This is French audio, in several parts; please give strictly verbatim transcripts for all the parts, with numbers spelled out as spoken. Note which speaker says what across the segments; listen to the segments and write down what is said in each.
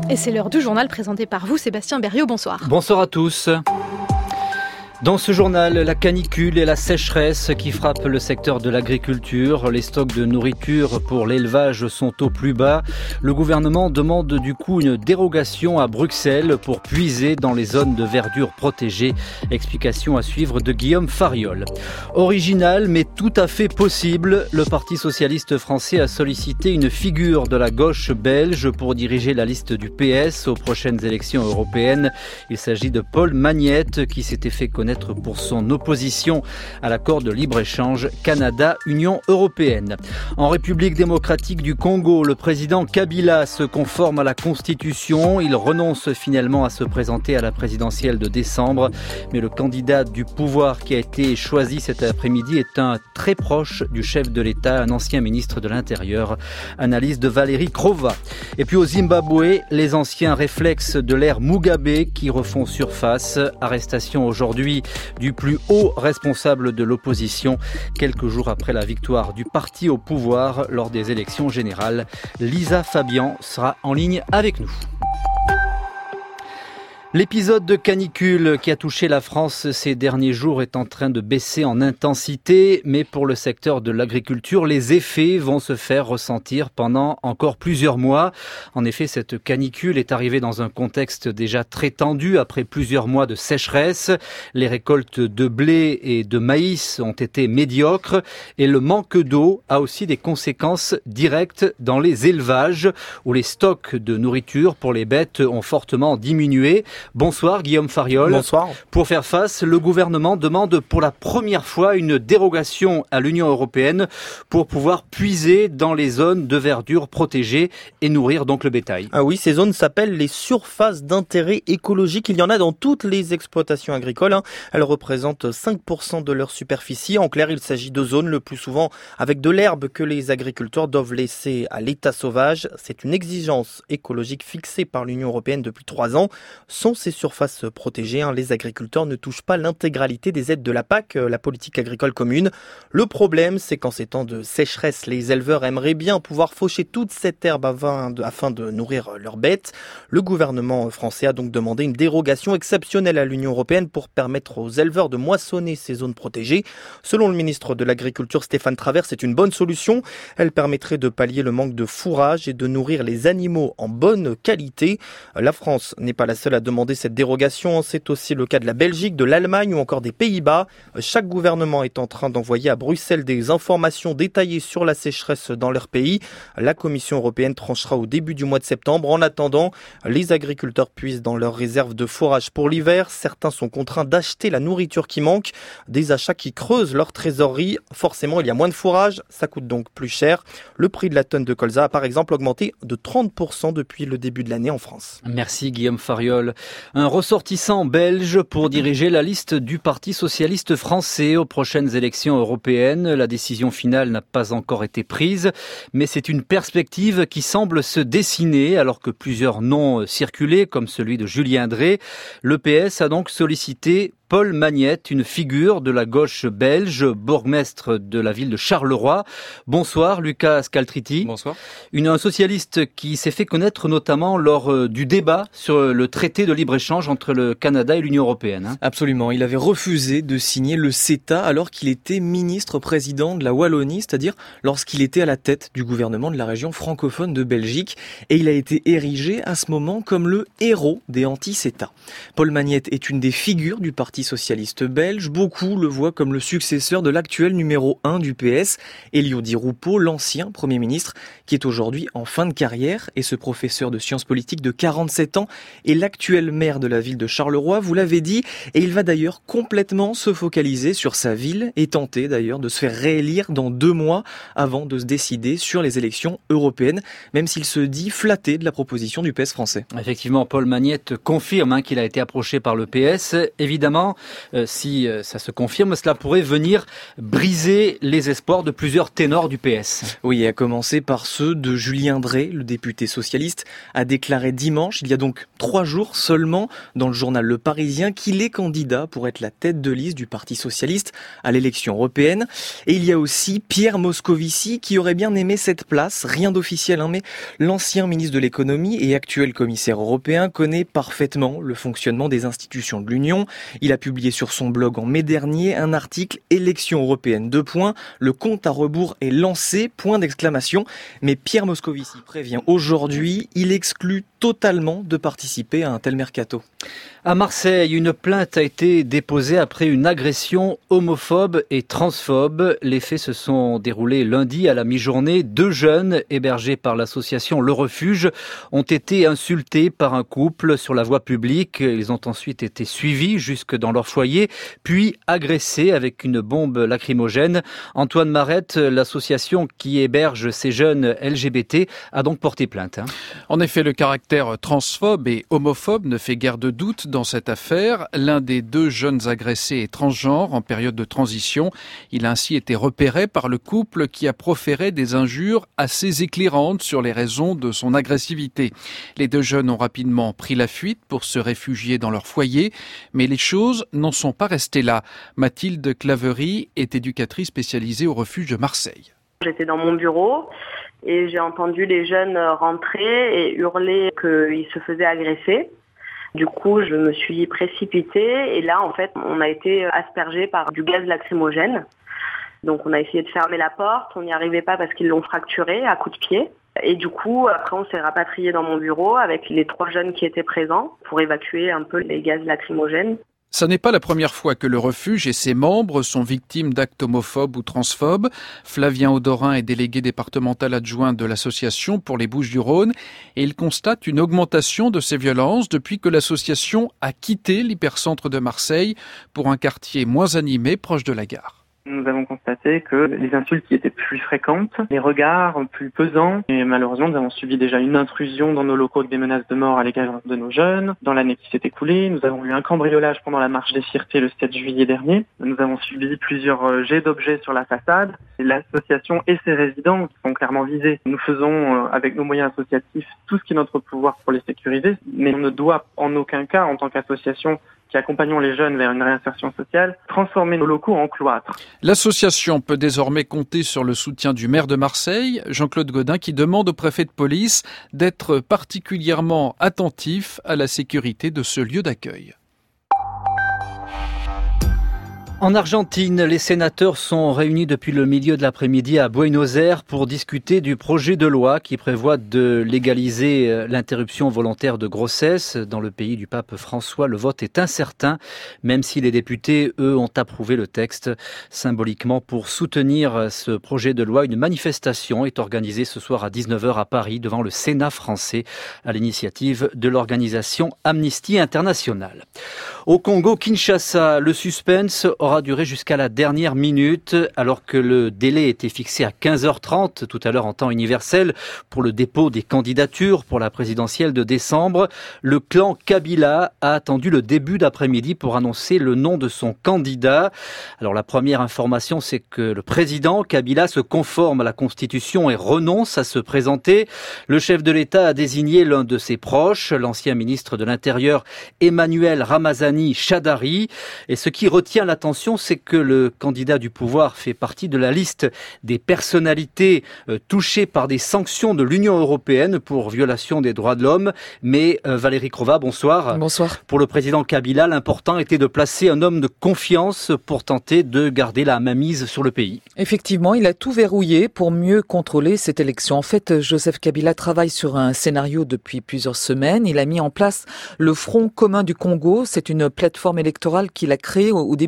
Speaker 1: Et c'est l'heure du journal présenté par vous, Sébastien Berriot. Bonsoir.
Speaker 2: Bonsoir à tous. Dans ce journal, la canicule et la sécheresse qui frappent le secteur de l'agriculture. Les stocks de nourriture pour l'élevage sont au plus bas. Le gouvernement demande du coup une dérogation à Bruxelles pour puiser dans les zones de verdure protégées. Explication à suivre de Guillaume Fariol. Original mais tout à fait possible, le Parti socialiste français a sollicité une figure de la gauche belge pour diriger la liste du P S aux prochaines élections européennes. Il s'agit de Paul Magnette qui s'était fait connaître pour son opposition à l'accord de libre-échange Canada-Union européenne. En République démocratique du Congo, le président Kabila se conforme à la Constitution. Il renonce finalement à se présenter à la présidentielle de décembre. Mais le candidat du pouvoir qui a été choisi cet après-midi est un très proche du chef de l'État, un ancien ministre de l'Intérieur. Analyse de Valérie Crova. Et puis au Zimbabwe, les anciens réflexes de l'ère Mugabe qui refont surface. Arrestation aujourd'hui du plus haut responsable de l'opposition, quelques jours après la victoire du parti au pouvoir lors des élections générales. Lisa Fabian sera en ligne avec nous. L'épisode de canicule qui a touché la France ces derniers jours est en train de baisser en intensité, mais pour le secteur de l'agriculture, les effets vont se faire ressentir pendant encore plusieurs mois. En effet, cette canicule est arrivée dans un contexte déjà très tendu après plusieurs mois de sécheresse. Les récoltes de blé et de maïs ont été médiocres et le manque d'eau a aussi des conséquences directes dans les élevages où les stocks de nourriture pour les bêtes ont fortement diminué. Bonsoir Guillaume Fariol.
Speaker 3: Bonsoir.
Speaker 2: Pour faire face, le gouvernement demande pour la première fois une dérogation à l'Union européenne pour pouvoir puiser dans les zones de verdure protégées et nourrir donc le bétail.
Speaker 3: Ah oui, ces zones s'appellent les surfaces d'intérêt écologique. Il y en a dans toutes les exploitations agricoles. Hein. Elles représentent cinq pour cent de leur superficie. En clair, il s'agit de zones le plus souvent avec de l'herbe que les agriculteurs doivent laisser à l'état sauvage. C'est une exigence écologique fixée par l'Union européenne depuis trois ans. Sans ces surfaces protégées, hein, les agriculteurs ne touchent pas l'intégralité des aides de la P A C, la politique agricole commune. Le problème, c'est qu'en ces temps de sécheresse, les éleveurs aimeraient bien pouvoir faucher toute cette herbe afin de, afin de nourrir leurs bêtes. Le gouvernement français a donc demandé une dérogation exceptionnelle à l'Union européenne pour permettre aux éleveurs de moissonner ces zones protégées. Selon le ministre de l'Agriculture, Stéphane Travert, c'est une bonne solution. Elle permettrait de pallier le manque de fourrage et de nourrir les animaux en bonne qualité. La France n'est pas la seule à demander cette dérogation, c'est aussi le cas de la Belgique, de l'Allemagne ou encore des Pays-Bas. Chaque gouvernement est en train d'envoyer à Bruxelles des informations détaillées sur la sécheresse dans leur pays. La Commission européenne tranchera au début du mois de septembre. En attendant, les agriculteurs puisent dans leurs réserves de fourrage pour l'hiver. Certains sont contraints d'acheter la nourriture qui manque, des achats qui creusent leur trésorerie. Forcément, il y a moins de fourrage, ça coûte donc plus cher. Le prix de la tonne de colza a par exemple augmenté de trente pour cent depuis le début de l'année en France.
Speaker 2: Merci Guillaume Fariol. Un ressortissant belge pour diriger la liste du Parti socialiste français aux prochaines élections européennes. La décision finale n'a pas encore été prise, mais c'est une perspective qui semble se dessiner alors que plusieurs noms circulaient, comme celui de Julien Drey. Le P S a donc sollicité Paul Magnette, une figure de la gauche belge, bourgmestre de la ville de Charleroi. Bonsoir Lucas Scaltriti.
Speaker 4: Bonsoir.
Speaker 2: Une, un socialiste qui s'est fait connaître notamment lors euh, du débat sur le traité de libre-échange entre le Canada et l'Union européenne. Hein.
Speaker 4: Absolument. Il avait refusé de signer le CETA alors qu'il était ministre-président de la Wallonie, c'est-à-dire lorsqu'il était à la tête du gouvernement de la région francophone de Belgique. Et il a été érigé à ce moment comme le héros des anti-CETA. Paul Magnette est une des figures du parti socialiste belge. Beaucoup le voient comme le successeur de l'actuel numéro un du P S, Elio Di Rupo, l'ancien Premier ministre, qui est aujourd'hui en fin de carrière. Et ce professeur de sciences politiques de quarante-sept ans est l'actuel maire de la ville de Charleroi, vous l'avez dit, et il va d'ailleurs complètement se focaliser sur sa ville et tenter d'ailleurs de se faire réélire dans deux mois avant de se décider sur les élections européennes, même s'il se dit flatté de la proposition du P S français.
Speaker 2: Effectivement, Paul Magnette confirme hein, qu'il a été approché par le P S. Évidemment, cependant, euh, si euh, ça se confirme, cela pourrait venir briser les espoirs de plusieurs ténors du P S.
Speaker 4: Oui, à commencer par ceux de Julien Drey, le député socialiste, a déclaré dimanche, il y a donc trois jours seulement, dans le journal Le Parisien, qu'il est candidat pour être la tête de liste du Parti socialiste à l'élection européenne. Et il y a aussi Pierre Moscovici qui aurait bien aimé cette place, rien d'officiel, hein, mais l'ancien ministre de l'économie et actuel commissaire européen connaît parfaitement le fonctionnement des institutions de l'Union. Il a publié sur son blog en mai dernier un article « Élection européenne, deux points, le compte à rebours est lancé, point d'exclamation ». Mais Pierre Moscovici prévient aujourd'hui, il exclut totalement de participer à un tel mercato.
Speaker 2: À Marseille, une plainte a été déposée après une agression homophobe et transphobe. Les faits se sont déroulés lundi à la mi-journée. Deux jeunes hébergés par l'association Le Refuge ont été insultés par un couple sur la voie publique. Ils ont ensuite été suivis jusque dans leur foyer, puis agressés avec une bombe lacrymogène. Antoine Marette, l'association qui héberge ces jeunes L G B T, a donc porté plainte.
Speaker 5: En effet, le caractère transphobe et homophobe ne fait guère de doute dans cette affaire. L'un des deux jeunes agressés est transgenre en période de transition. Il a ainsi été repéré par le couple qui a proféré des injures assez éclairantes sur les raisons de son agressivité. Les deux jeunes ont rapidement pris la fuite pour se réfugier dans leur foyer, mais les choses n'en sont pas restées là. Mathilde Claverie est éducatrice spécialisée au refuge de Marseille.
Speaker 6: J'étais dans mon bureau et j'ai entendu les jeunes rentrer et hurler qu'ils se faisaient agresser. Du coup, je me suis précipitée et là, en fait, on a été aspergé par du gaz lacrymogène. Donc, on a essayé de fermer la porte. On n'y arrivait pas parce qu'ils l'ont fracturée à coups de pied. Et du coup, après, on s'est rapatrié dans mon bureau avec les trois jeunes qui étaient présents pour évacuer un peu les gaz lacrymogènes.
Speaker 5: Ça n'est pas la première fois que le refuge et ses membres sont victimes d'actes homophobes ou transphobes. Flavien Audorin est délégué départemental adjoint de l'association pour les Bouches-du-Rhône et il constate une augmentation de ces violences depuis que l'association a quitté l'hypercentre de Marseille pour un quartier moins animé proche de la gare.
Speaker 7: Nous avons constaté que les insultes y étaient plus fréquentes, les regards plus pesants et malheureusement nous avons subi déjà une intrusion dans nos locaux avec des menaces de mort à l'égard de nos jeunes. Dans l'année qui s'est écoulée, nous avons eu un cambriolage pendant la marche des Fiertés le sept juillet dernier. Nous avons subi plusieurs jets d'objets sur la façade. L'association et ses résidents qui sont clairement visés. Nous faisons avec nos moyens associatifs tout ce qui est notre pouvoir pour les sécuriser, mais on ne doit en aucun cas en tant qu'association qui accompagnons les jeunes vers une réinsertion sociale, transformer nos locaux en cloîtres.
Speaker 5: L'association peut désormais compter sur le soutien du maire de Marseille, Jean-Claude Gaudin, qui demande au préfet de police d'être particulièrement attentif à la sécurité de ce lieu d'accueil.
Speaker 2: En Argentine, les sénateurs sont réunis depuis le milieu de l'après-midi à Buenos Aires pour discuter du projet de loi qui prévoit de légaliser l'interruption volontaire de grossesse. Dans le pays du pape François, le vote est incertain, même si les députés, eux, ont approuvé le texte. Symboliquement, pour soutenir ce projet de loi, une manifestation est organisée ce soir à dix-neuf heures à Paris devant le Sénat français à l'initiative de l'organisation Amnesty International. Au Congo, Kinshasa, le suspense aura duré jusqu'à la dernière minute, alors que le délai était fixé à quinze heures trente, tout à l'heure en temps universel, pour le dépôt des candidatures pour la présidentielle de décembre. Le clan Kabila a attendu le début d'après-midi pour annoncer le nom de son candidat. Alors la première information, c'est que le président Kabila se conforme à la Constitution et renonce à se présenter. Le chef de l'État a désigné l'un de ses proches, l'ancien ministre de l'Intérieur Emmanuel Ramazani Shadari. Et ce qui retient l'attention, c'est que le candidat du pouvoir fait partie de la liste des personnalités touchées par des sanctions de l'Union européenne pour violation des droits de l'homme. Mais euh, Valérie Crova, bonsoir.
Speaker 8: Bonsoir.
Speaker 2: Pour le président Kabila, l'important était de placer un homme de confiance pour tenter de garder la mainmise sur le pays.
Speaker 8: Effectivement, il a tout verrouillé pour mieux contrôler cette élection. En fait, Joseph Kabila travaille sur un scénario depuis plusieurs semaines. Il a mis en place le Front commun du Congo. C'est une plateforme électorale qu'il a créée au début du mois de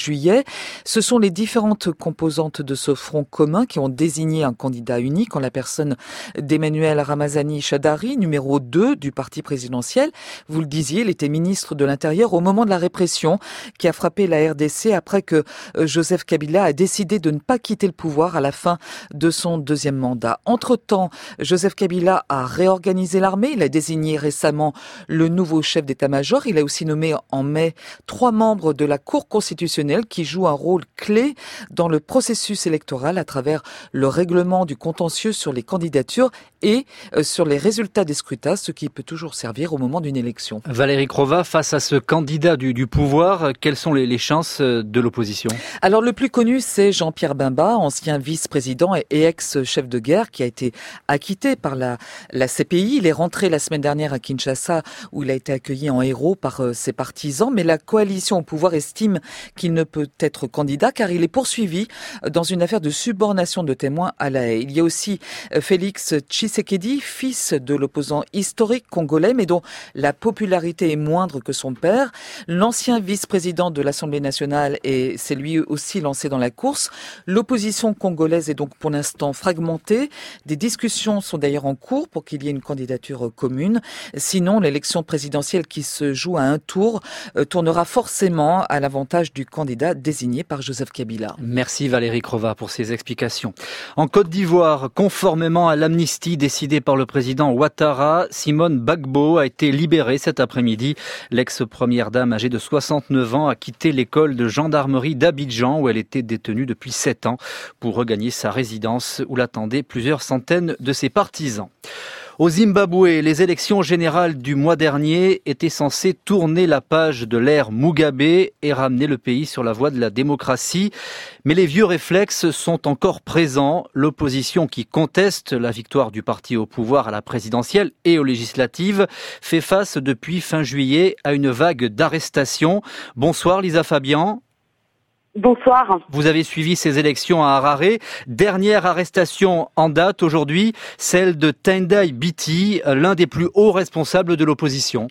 Speaker 8: juillet. Ce sont les différentes composantes de ce front commun qui ont désigné un candidat unique en la personne d'Emmanuel Ramazani Shadari, numéro deux du parti présidentiel. Vous le disiez, il était ministre de l'Intérieur au moment de la répression qui a frappé la R D C après que Joseph Kabila a décidé de ne pas quitter le pouvoir à la fin de son deuxième mandat. Entre-temps, Joseph Kabila a réorganisé l'armée. Il a désigné récemment le nouveau chef d'état-major. Il a aussi nommé en mai trois membres de la Cour constitutionnelle qui jouent un rôle clé dans le processus électoral à travers le règlement du contentieux sur les candidatures et sur les résultats des scrutins, ce qui peut toujours servir au moment d'une élection.
Speaker 2: Valérie Crova, face à ce candidat du, du pouvoir, quelles sont les, les chances de l'opposition?
Speaker 8: Alors le plus connu, c'est Jean-Pierre Bemba, ancien vice-président et, et ex-chef de guerre qui a été acquitté par la, la C P I. Il est rentré la semaine dernière à Kinshasa où il a été accueilli en héros par euh, ses partisans. Mais la coalition au pouvoir estime qu'il ne peut être candidat car il est poursuivi dans une affaire de subornation de témoins à La Haye. Il y a aussi Félix Tshisekedi, fils de l'opposant historique congolais mais dont la popularité est moindre que son père. L'ancien vice-président de l'Assemblée nationale et c'est lui aussi lancé dans la course. L'opposition congolaise est donc pour l'instant fragmentée. Des discussions sont d'ailleurs en cours pour qu'il y ait une candidature commune. Sinon, l'élection présidentielle qui se joue à un tour euh, tournera forcément à l'avantage du candidat désigné par Joseph Kabila.
Speaker 2: Merci Valérie Crova pour ces explications. En Côte d'Ivoire, conformément à l'amnistie décidée par le président Ouattara, Simone Gbagbo a été libérée cet après-midi. L'ex-première dame âgée de soixante-neuf ans a quitté l'école de gendarmerie d'Abidjan où elle était détenue depuis sept ans pour regagner sa résidence où l'attendaient plusieurs centaines de ses partisans. Au Zimbabwe, les élections générales du mois dernier étaient censées tourner la page de l'ère Mugabe et ramener le pays sur la voie de la démocratie. Mais les vieux réflexes sont encore présents. L'opposition qui conteste la victoire du parti au pouvoir à la présidentielle et aux législatives fait face depuis fin juillet à une vague d'arrestations. Bonsoir Lisa Fabian.
Speaker 9: Bonsoir.
Speaker 2: Vous avez suivi ces élections à Harare. Dernière arrestation en date aujourd'hui, celle de Tendai Biti, l'un des plus hauts responsables de l'opposition.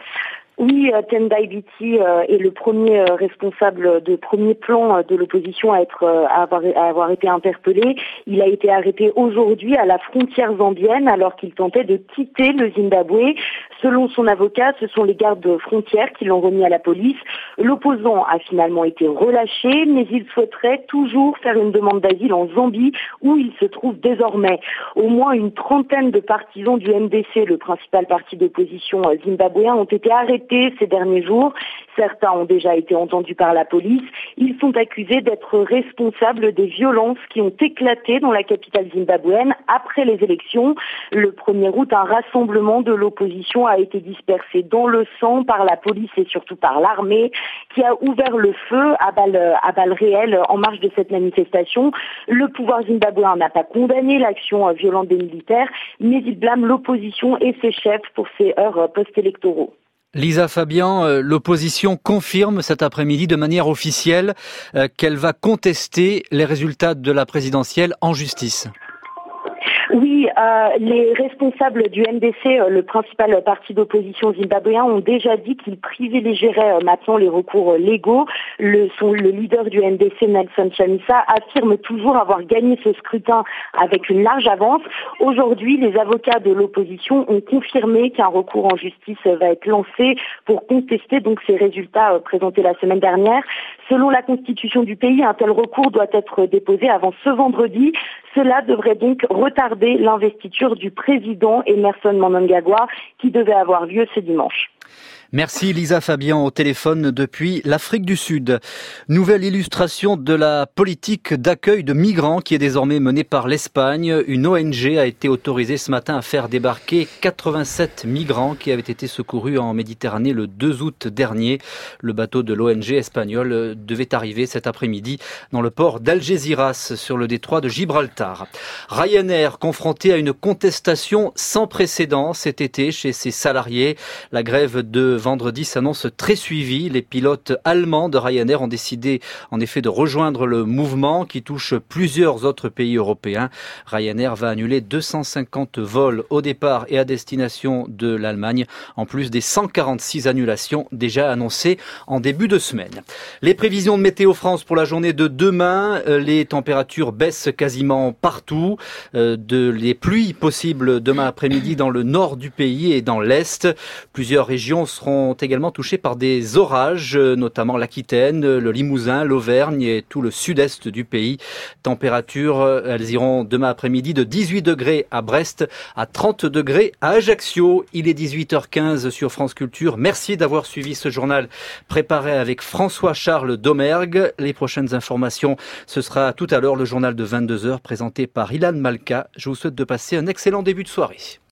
Speaker 9: Oui, Tendai Biti est le premier responsable de premier plan de l'opposition à être à avoir, à avoir été interpellé. Il a été arrêté aujourd'hui à la frontière zambienne alors qu'il tentait de quitter le Zimbabwe. Selon son avocat, ce sont les gardes frontières qui l'ont remis à la police. L'opposant a finalement été relâché, mais il souhaiterait toujours faire une demande d'asile en Zambie où il se trouve désormais. Au moins une trentaine de partisans du M D C, le principal parti d'opposition zimbabwéen, ont été arrêtés ces derniers jours. Certains ont déjà été entendus par la police. Ils sont accusés d'être responsables des violences qui ont éclaté dans la capitale zimbabwéenne après les élections. Le premier août, un rassemblement de l'opposition a été dispersé dans le sang par la police et surtout par l'armée qui a ouvert le feu à balles, à balles réelles en marge de cette manifestation. Le pouvoir zimbabwéen n'a pas condamné l'action violente des militaires, mais il blâme l'opposition et ses chefs pour ces heurts post-électoraux.
Speaker 2: Lisa Fabian, l'opposition confirme cet après-midi de manière officielle qu'elle va contester les résultats de la présidentielle en justice.
Speaker 9: Oui, euh, les responsables du M D C, le principal parti d'opposition zimbabwéen, ont déjà dit qu'ils privilégieraient euh, maintenant les recours euh, légaux. Le, son, le leader du M D C, Nelson Chamisa, affirme toujours avoir gagné ce scrutin avec une large avance. Aujourd'hui, les avocats de l'opposition ont confirmé qu'un recours en justice va être lancé pour contester donc ces résultats euh, présentés la semaine dernière. Selon la constitution du pays, un tel recours doit être déposé avant ce vendredi. Cela devrait donc retarder l'investiture du président Emmerson Mnangagwa qui devait avoir lieu ce dimanche.
Speaker 2: Merci Lisa Fabian au téléphone depuis l'Afrique du Sud. Nouvelle illustration de la politique d'accueil de migrants qui est désormais menée par l'Espagne. Une O N G a été autorisée ce matin à faire débarquer quatre-vingt-sept migrants qui avaient été secourus en Méditerranée le deux août dernier. Le bateau de l'O N G espagnole devait arriver cet après-midi dans le port d'Algeciras sur le détroit de Gibraltar. Ryanair confronté à une contestation sans précédent cet été chez ses salariés. La grève de vendredi s'annonce très suivi. Les pilotes allemands de Ryanair ont décidé en effet de rejoindre le mouvement qui touche plusieurs autres pays européens. Ryanair va annuler deux cent cinquante vols au départ et à destination de l'Allemagne, en plus des cent quarante-six annulations déjà annoncées en début de semaine. Les prévisions de Météo France pour la journée de demain, les températures baissent quasiment partout. Euh, de les pluies possibles demain après-midi dans le nord du pays et dans l'est. Plusieurs régions seront également touchées par des orages, notamment l'Aquitaine, le Limousin, l'Auvergne et tout le sud-est du pays. Températures, elles iront demain après-midi de dix-huit degrés à Brest, à trente degrés à Ajaccio. Il est dix-huit heures quinze sur France Culture. Merci d'avoir suivi ce journal préparé avec François-Charles Domergue. Les prochaines informations, ce sera tout à l'heure le journal de vingt-deux heures présenté par Ilan Malka. Je vous souhaite de passer un excellent début de soirée.